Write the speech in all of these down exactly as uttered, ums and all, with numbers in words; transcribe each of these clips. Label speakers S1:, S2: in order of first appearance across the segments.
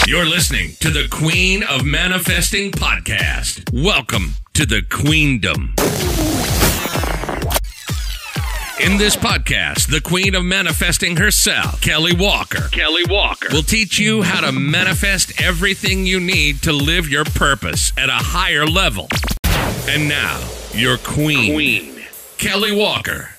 S1: You're listening to the Queen of Manifesting podcast. Welcome to the Queendom. In this podcast, the Queen of Manifesting herself, Kelly Walker, Kelly Walker, will teach you how to manifest everything you need to live your purpose at a higher level. And now, your queen, queen. Kelly Walker.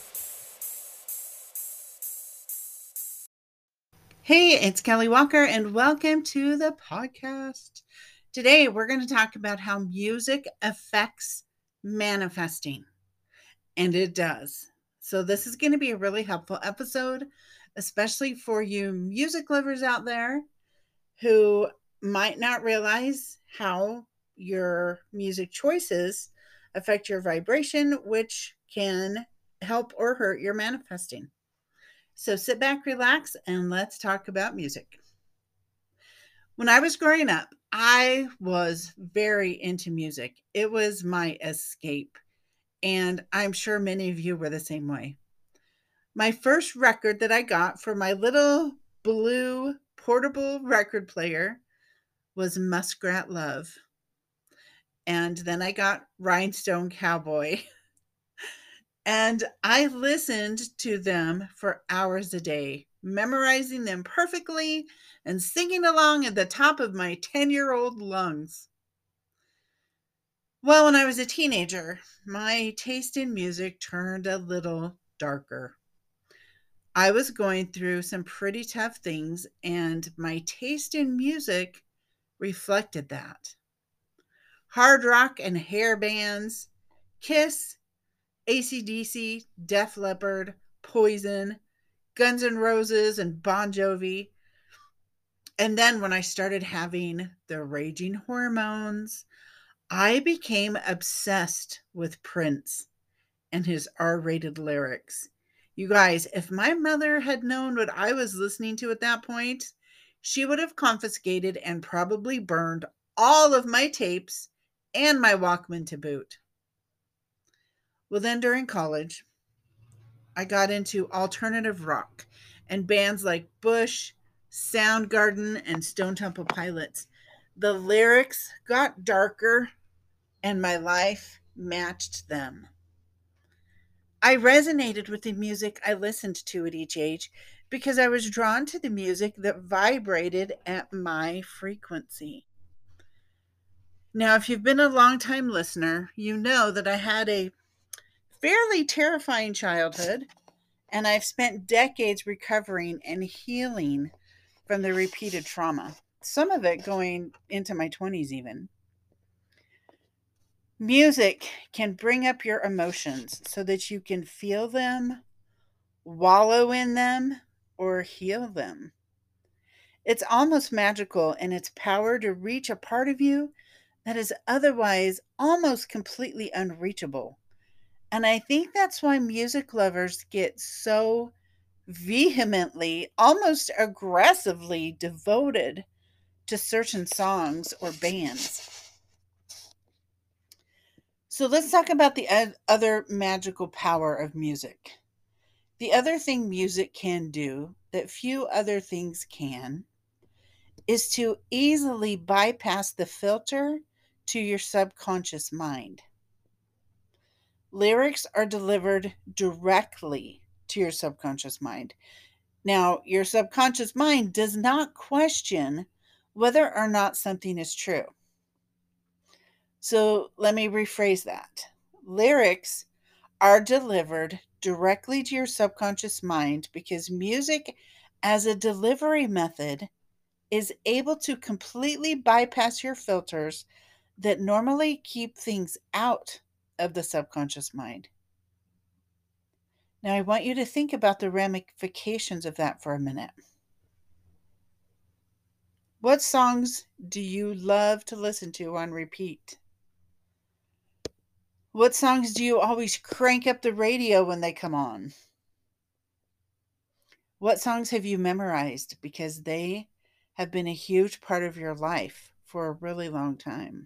S2: Hey, it's Kelly Walker, and welcome to the podcast. Today, we're going to talk about how music affects manifesting, and it does. So this is going to be a really helpful episode, especially for you music lovers out there who might not realize how your music choices affect your vibration, which can help or hurt your manifesting. So sit back, relax, and let's talk about music. When I was growing up, I was very into music. It was my escape, and I'm sure many of you were the same way. My first record that I got for my little blue portable record player was Muskrat Love. And then I got Rhinestone Cowboy. And I listened to them for hours a day, memorizing them perfectly and singing along at the top of my ten-year-old lungs. Well, when I was a teenager, my taste in music turned a little darker. I was going through some pretty tough things, and my taste in music reflected that. Hard rock and hair bands, Kiss, A C D C, Def Leppard, Poison, Guns N' Roses, and Bon Jovi. And then when I started having the raging hormones, I became obsessed with Prince and his R-rated lyrics. You guys, if my mother had known what I was listening to at that point, she would have confiscated and probably burned all of my tapes and my Walkman to boot. Well, then during college, I got into alternative rock and bands like Bush, Soundgarden, and Stone Temple Pilots. The lyrics got darker, and my life matched them. I resonated with the music I listened to at each age because I was drawn to the music that vibrated at my frequency. Now, if you've been a long-time listener, you know that I had a fairly terrifying childhood, and I've spent decades recovering and healing from the repeated trauma, some of it going into my twenties even. Music can bring up your emotions so that you can feel them, wallow in them, or heal them. It's almost magical in its power to reach a part of you that is otherwise almost completely unreachable. And I think that's why music lovers get so vehemently, almost aggressively devoted to certain songs or bands. So let's talk about the other magical power of music. The other thing music can do that few other things can is to easily bypass the filter to your subconscious mind. Lyrics are delivered directly to your subconscious mind. Now, your subconscious mind does not question whether or not something is true. So let me rephrase that. Lyrics are delivered directly to your subconscious mind because music as a delivery method is able to completely bypass your filters that normally keep things out of the subconscious mind. Now, I want you to think about the ramifications of that for a minute. What songs do you love to listen to on repeat? What songs do you always crank up the radio when they come on? What songs have you memorized because they have been a huge part of your life for a really long time?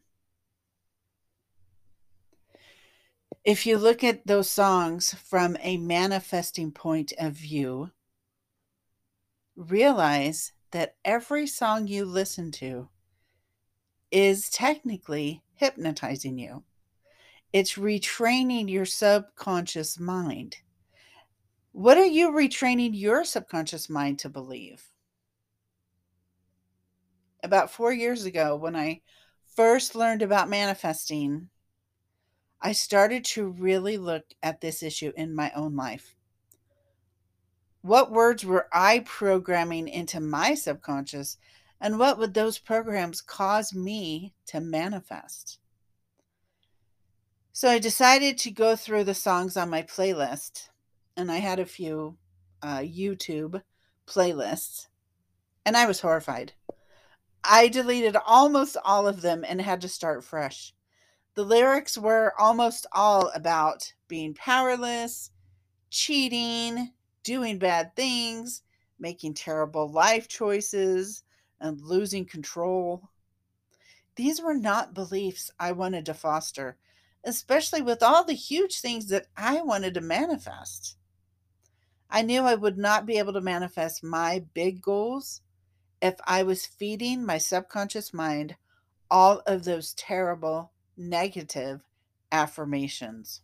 S2: If you look at those songs from a manifesting point of view, realize that every song you listen to is technically hypnotizing you. It's retraining your subconscious mind. What are you retraining your subconscious mind to believe? About four years ago, when I first learned about manifesting, I started to really look at this issue in my own life. What words were I programming into my subconscious, and what would those programs cause me to manifest? So I decided to go through the songs on my playlist, and I had a few uh, YouTube playlists, and I was horrified. I deleted almost all of them and had to start fresh. The lyrics were almost all about being powerless, cheating, doing bad things, making terrible life choices, and losing control. These were not beliefs I wanted to foster, especially with all the huge things that I wanted to manifest. I knew I would not be able to manifest my big goals if I was feeding my subconscious mind all of those terrible, negative affirmations.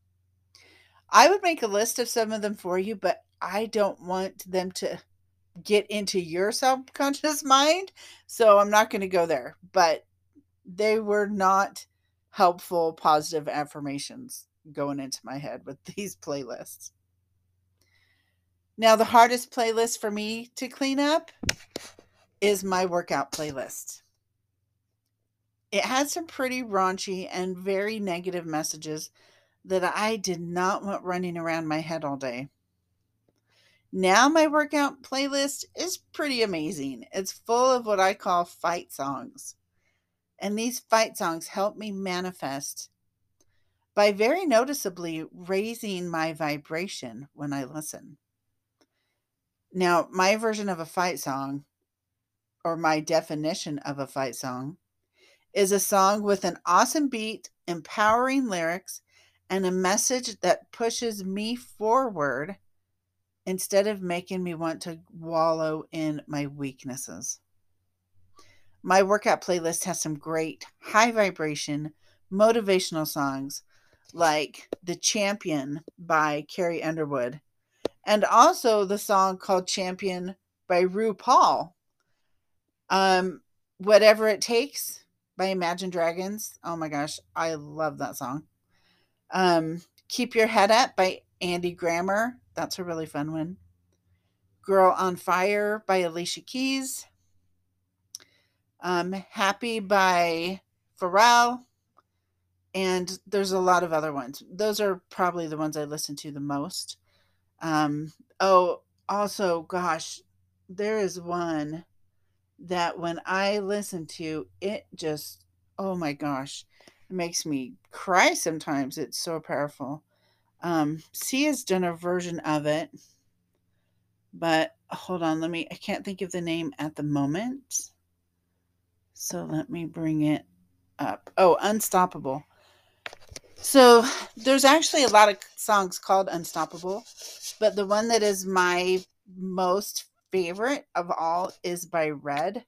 S2: I would make a list of some of them for you, but I don't want them to get into your subconscious mind, so I'm not going to go there. But they were not helpful, positive affirmations going into my head with these playlists. Now, the hardest playlist for me to clean up is my workout playlist. It had some pretty raunchy and very negative messages that I did not want running around my head all day. Now my workout playlist is pretty amazing. It's full of what I call fight songs. And these fight songs help me manifest by very noticeably raising my vibration when I listen. Now, my version of a fight song, or my definition of a fight song, is a song with an awesome beat, empowering lyrics, and a message that pushes me forward instead of making me want to wallow in my weaknesses. My workout playlist has some great high vibration, motivational songs like The Champion by Carrie Underwood, and also the song called Champion by RuPaul. Um, Whatever It Takes by Imagine Dragons. Oh my gosh, I love that song. Um, Keep Your Head Up by Andy Grammer. That's a really fun one. Girl on Fire by Alicia Keys. Um, Happy by Pharrell. And there's a lot of other ones. Those are probably the ones I listen to the most. Um, oh, also, gosh, there is one that when I listen to, it just, oh my gosh, it makes me cry sometimes. It's so powerful. Um, Sia's done a version of it, but hold on, let me, I can't think of the name at the moment. So let me bring it up. Oh, Unstoppable. So there's actually a lot of songs called Unstoppable, but the one that is my most favorite of all is by Red.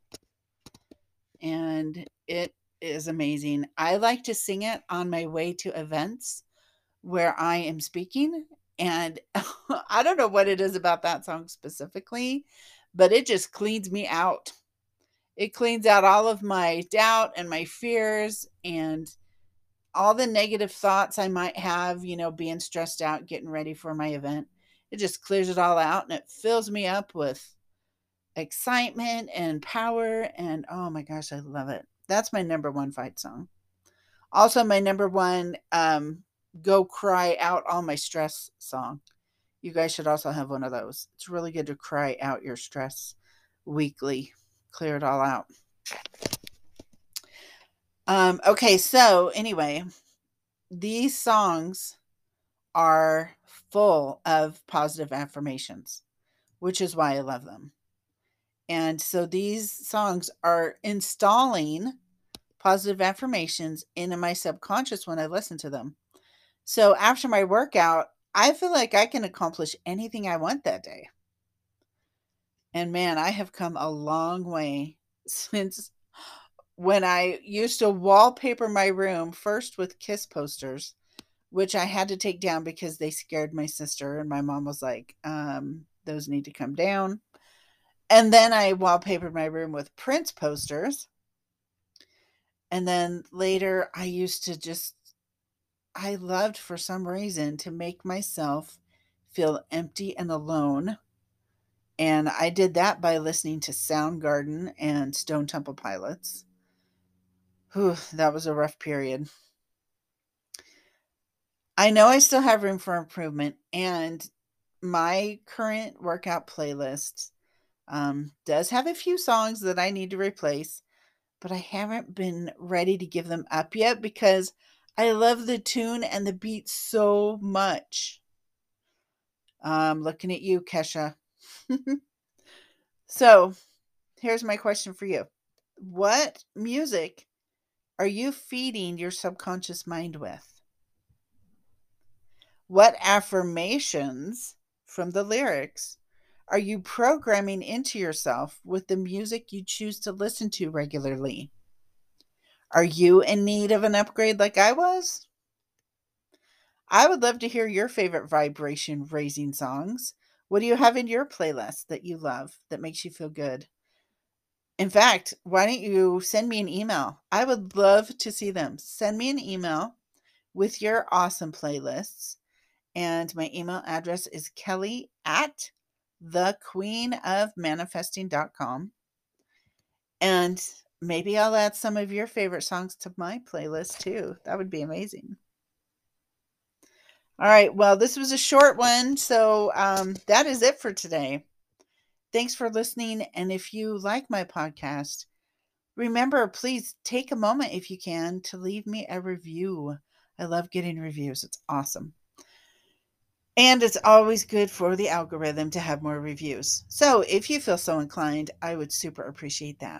S2: And it is amazing. I like to sing it on my way to events where I am speaking. And I don't know what it is about that song specifically, but it just cleans me out. It cleans out all of my doubt and my fears and all the negative thoughts I might have, you know, being stressed out, getting ready for my event. It just clears it all out and it fills me up with excitement and power. And oh my gosh, I love it. That's my number one fight song. Also, my number one um, go cry out all my stress song. You guys should also have one of those. It's really good to cry out your stress weekly. Clear it all out. Um, okay, so anyway, these songs are full of positive affirmations, which is why I love them. And so these songs are installing positive affirmations into my subconscious when I listen to them. So after my workout, I feel like I can accomplish anything I want that day. And man, I have come a long way since when I used to wallpaper my room first with Kiss posters, which I had to take down because they scared my sister. And my mom was like, um, those need to come down. And then I wallpapered my room with Prince posters. And then later I used to just, I loved for some reason to make myself feel empty and alone. And I did that by listening to Soundgarden and Stone Temple Pilots. Whew, that was a rough period. I know I still have room for improvement, and my current workout playlist um, does have a few songs that I need to replace, but I haven't been ready to give them up yet because I love the tune and the beat so much. Um, looking at you, Kesha. So, here's my question for you. What music are you feeding your subconscious mind with? What affirmations from the lyrics are you programming into yourself with the music you choose to listen to regularly? Are you in need of an upgrade like I was? I would love to hear your favorite vibration raising songs. What do you have in your playlist that you love that makes you feel good? In fact, why don't you send me an email? I would love to see them. Send me an email with your awesome playlists. And my email address is Kelly at the queen of manifesting dot com. And maybe I'll add some of your favorite songs to my playlist too. That would be amazing. All right. Well, this was a short one. So um, that is it for today. Thanks for listening. And if you like my podcast, remember, please take a moment if you can to leave me a review. I love getting reviews. It's awesome. And it's always good for the algorithm to have more reviews. So if you feel so inclined, I would super appreciate that.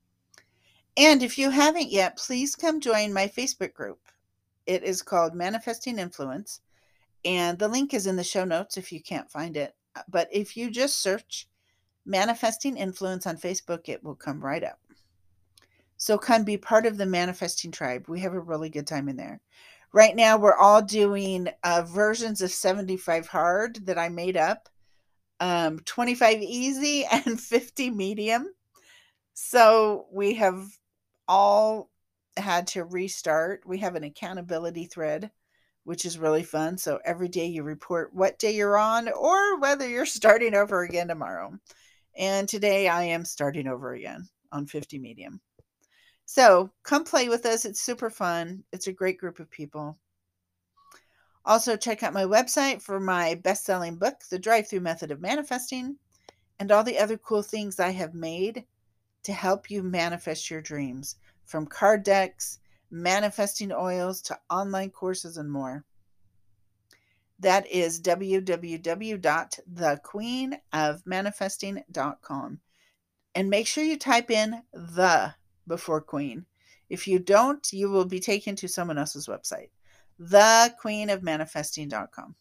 S2: And if you haven't yet, please come join my Facebook group. It is called Manifesting Influence. And the link is in the show notes if you can't find it. But if you just search Manifesting Influence on Facebook, it will come right up. So come be part of the Manifesting Tribe. We have a really good time in there. Right now, we're all doing uh, versions of seventy-five hard that I made up, um, twenty-five easy and fifty medium. So we have all had to restart. We have an accountability thread, which is really fun. So every day you report what day you're on or whether you're starting over again tomorrow. And today I am starting over again on fifty medium. So come play with us. It's super fun. It's a great group of people. Also, check out my website for my best-selling book, The Drive-Thru Method of Manifesting, and all the other cool things I have made to help you manifest your dreams, from card decks, manifesting oils, to online courses and more. That is w w w dot the queen of manifesting dot com. And make sure you type in the before queen. If you don't, you will be taken to someone else's website. the queen of manifesting dot com.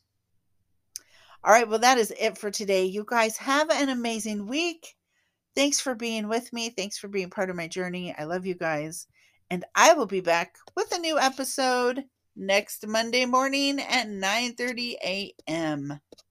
S2: All right, well, that is it for today. You guys have an amazing week. Thanks for being with me. Thanks for being part of my journey. I love you guys. And I will be back with a new episode next Monday morning at nine thirty a.m.